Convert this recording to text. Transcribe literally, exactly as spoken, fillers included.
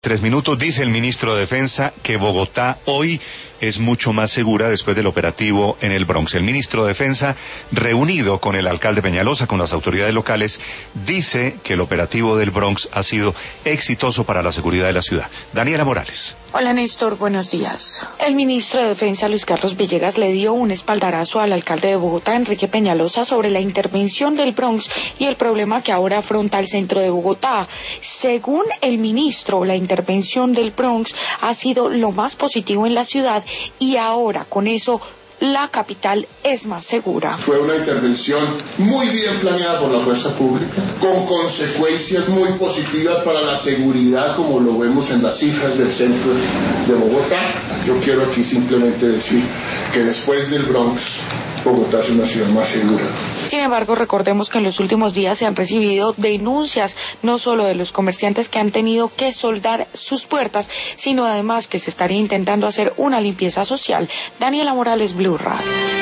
Tres minutos. Dice el ministro de Defensa que Bogotá hoy es mucho más segura después del operativo en el Bronx. El ministro de Defensa, reunido con el alcalde Peñalosa, con las autoridades locales, dice que el operativo del Bronx ha sido exitoso para la seguridad de la ciudad. Daniela Morales. Hola Néstor, buenos días. El ministro de Defensa, Luis Carlos Villegas, le dio un espaldarazo al alcalde de Bogotá, Enrique Peñalosa, sobre la intervención del Bronx y el problema que ahora afronta el centro de Bogotá. Según el ministro, la intervención del Bronx ha sido lo más positivo en la ciudad y ahora con eso la capital es más segura. Fue una intervención muy bien planeada por la fuerza pública, con consecuencias muy positivas para la seguridad, como lo vemos en las cifras del centro de Bogotá. Yo quiero aquí simplemente decir que después del Bronx, Bogotá es una ciudad más segura. Sin embargo, recordemos que en los últimos días se han recibido denuncias, no solo de los comerciantes que han tenido que soldar sus puertas, sino además que se estaría intentando hacer una limpieza social. Daniela Morales, Blue Radio.